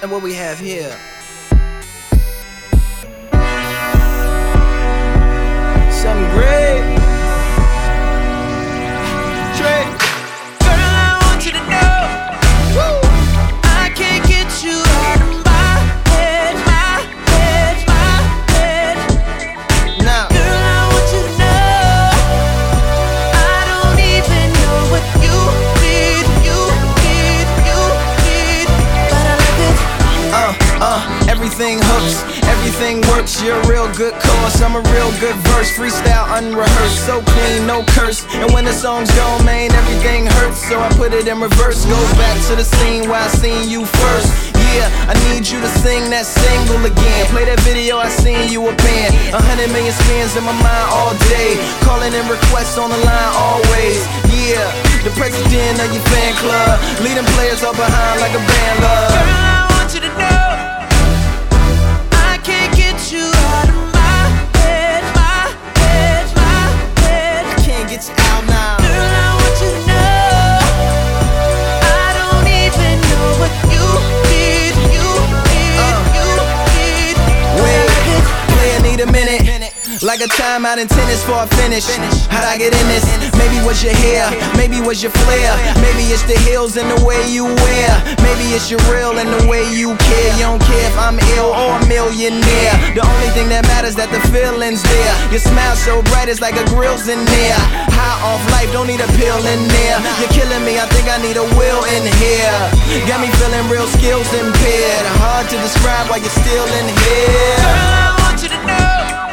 And what we have here, something great. Drake. Girl, I want you to know, woo, I can't get you out of my head, my head, my head. Now, girl, I want you to know, I don't even know what you need, but I love it. Everything hooks, everything works. You're a real good chorus, I'm a real good verse. Freestyle unrehearsed, so clean, no curse. And when the song's gone, man, everything hurts. So I put it in reverse, go back to the scene where I seen you first. Yeah, I need you to sing that single again. Play that video, I seen you a band. 100 million spins in my mind all day. Calling in requests on the line always. Yeah, the president of your fan club, leading players all behind like a band love. Girl, I want you to know, I can't get you out of my head, my head, my head. I can't get you out now. Girl, I want you to know, I don't even know what you need, Wait, player need a minute. Like a timeout in tennis before I finish. How'd I get in this? Maybe was your hair, maybe was your flair. Maybe it's the heels and the way you wear. Maybe it's your real and the way you care. You don't care if I'm ill or a millionaire. The only thing that matters that the feeling's there. Your smile so bright it's like a grill's in there. High off life, don't need a pill in there. You're killing me, I think I need a will in here. Got me feeling real skills impaired. Hard to describe while you're still in here. Girl, I want you to know,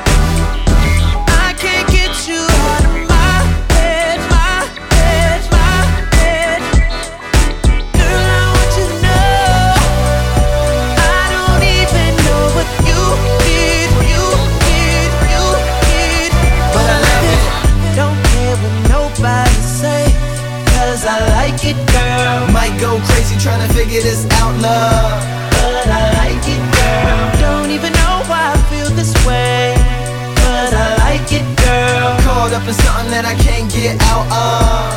go crazy trying to figure this out, love, but I like it, girl. Don't even know why I feel this way, but I like it, girl. Caught up in something that I can't get out of.